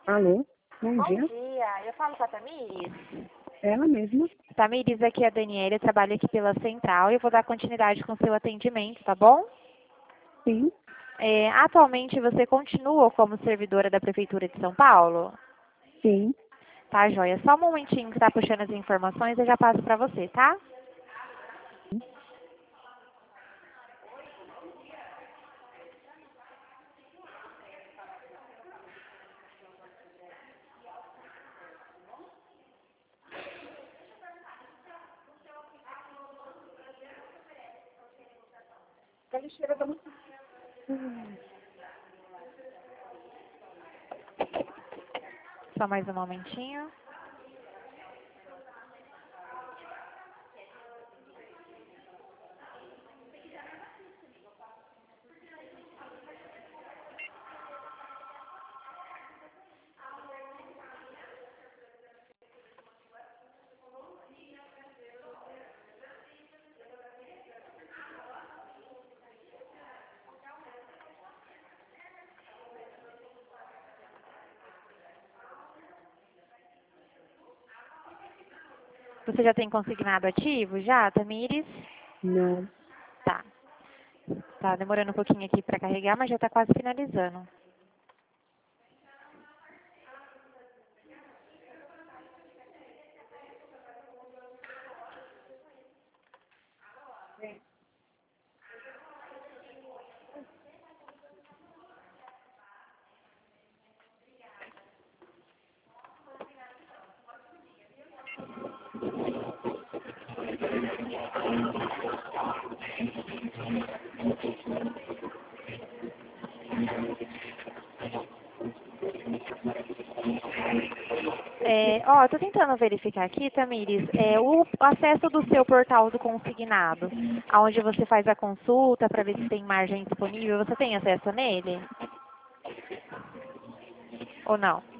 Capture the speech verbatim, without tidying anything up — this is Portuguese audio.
Alô, bom Bom dia. dia, eu falo com a Tamires. Ela mesma? Tamires, aqui é a Daniela, eu trabalho aqui pela Central e eu vou dar continuidade com o seu atendimento, tá bom? Sim, É, atualmente você continua como servidora da Prefeitura de São Paulo? sim. Tá, joia. Só um momentinho que tá puxando as informações, eu já passo pra você, tá? A lixeira da... Só mais um momentinho. Você já tem consignado ativo já, Tamires? Não. Tá. Tá demorando um pouquinho aqui pra carregar, mas já tá quase finalizando. É, ó, eu tô tentando verificar aqui, Tamires, é, o acesso do seu portal do consignado, aonde você faz a consulta para ver se tem margem disponível, você tem acesso nele? Ou não?